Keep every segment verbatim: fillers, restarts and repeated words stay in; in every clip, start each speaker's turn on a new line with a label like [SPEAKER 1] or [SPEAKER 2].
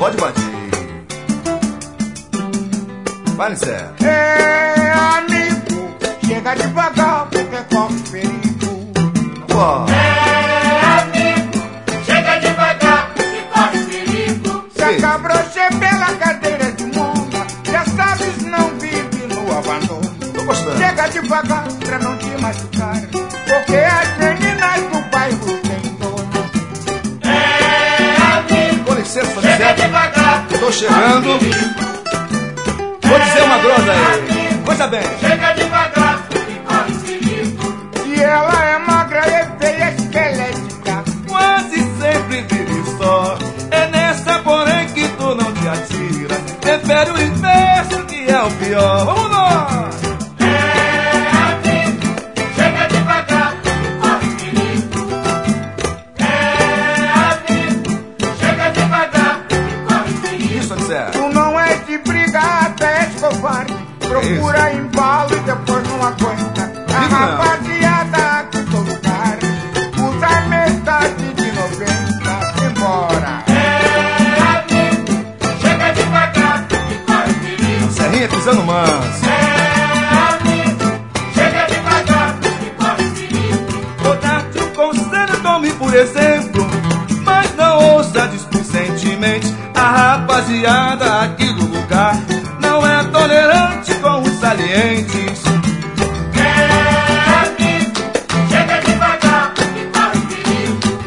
[SPEAKER 1] pode bater. Vai, Nicé.
[SPEAKER 2] É, amigo, chega devagar, porque corre perigo.
[SPEAKER 1] Ó.
[SPEAKER 3] É, amigo, chega devagar, porque corre perigo.
[SPEAKER 2] Se a cabroche pela cadeira de monta, já sabes, não vive no abandono.
[SPEAKER 1] Tô gostando.
[SPEAKER 2] Chega devagar pra não te machucar, porque as meninas do bairro têm dono.
[SPEAKER 3] É, amigo,
[SPEAKER 1] Com licença,
[SPEAKER 3] chega
[SPEAKER 1] Nicé.
[SPEAKER 3] devagar,
[SPEAKER 1] Tô chegando. Vou dizer uma grossa aí. Coisa bem.
[SPEAKER 3] chega devagar, porque corre perigo.
[SPEAKER 2] E ela é magra e feia, esquelética.
[SPEAKER 1] Quase sempre vive só. É nessa, porém, que tu não te atira. Prefere o inverso, que é o pior. Vamos nós!
[SPEAKER 3] É, amigo, chega devagar, porque corre perigo. É, amigo, chega devagar, porque corre perigo.
[SPEAKER 1] Isso, Nicé.
[SPEAKER 2] Tu não é de briga, até és covarde. Procura embalo e depois não aguenta. A
[SPEAKER 1] Digo não.
[SPEAKER 2] rapaziada aqui em todo lugar usa metade de noventa. Embora.
[SPEAKER 3] É, amigo, chega devagar, porque corre perigo.
[SPEAKER 1] Serrinha pisando manso.
[SPEAKER 3] É, amigo, chega devagar, porque corre perigo.
[SPEAKER 1] Vou dar-te um conselho, tome por exemplo. Mas não ouça displicentemente. A rapaziada aqui do lugar não é tolerante com os salientes.
[SPEAKER 3] É, amigo, chega devagar, porque corre perigo.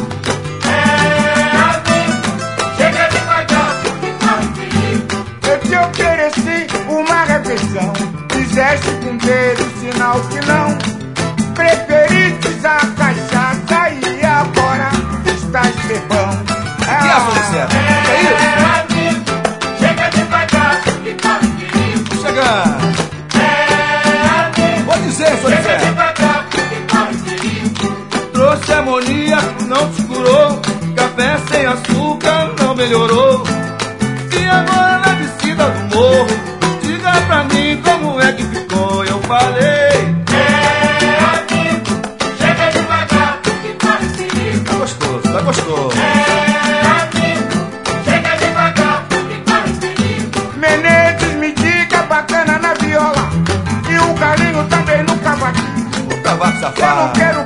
[SPEAKER 3] É, amigo, chega devagar, porque corre perigo.
[SPEAKER 2] Eu te ofereci uma refeição, fizeste com dedo sinal que não. Preferiste a cachaça e agora estás bebão.
[SPEAKER 1] Que é a certo? É isso?
[SPEAKER 3] É, amigo, chega devagar, porque corre perigo.
[SPEAKER 1] Chegando.
[SPEAKER 3] É, amigo,
[SPEAKER 1] Vou dizer, seu
[SPEAKER 3] chega
[SPEAKER 1] Nicé.
[SPEAKER 3] devagar, porque corre perigo.
[SPEAKER 1] Trouxe amoníaco, não te curou. Café sem açúcar não melhorou. E agora na descida do morro, diga pra mim como é que ficou. Eu falei.
[SPEAKER 3] É, amigo, chega devagar, porque corre perigo.
[SPEAKER 1] Tá gostoso, tá gostoso.
[SPEAKER 3] É, amigo, chega devagar, porque corre perigo.
[SPEAKER 2] Menezes me diga bacana na viola e o galinho também no cavaquinho.
[SPEAKER 1] O cavaco
[SPEAKER 2] Eu não
[SPEAKER 1] safado.
[SPEAKER 2] quero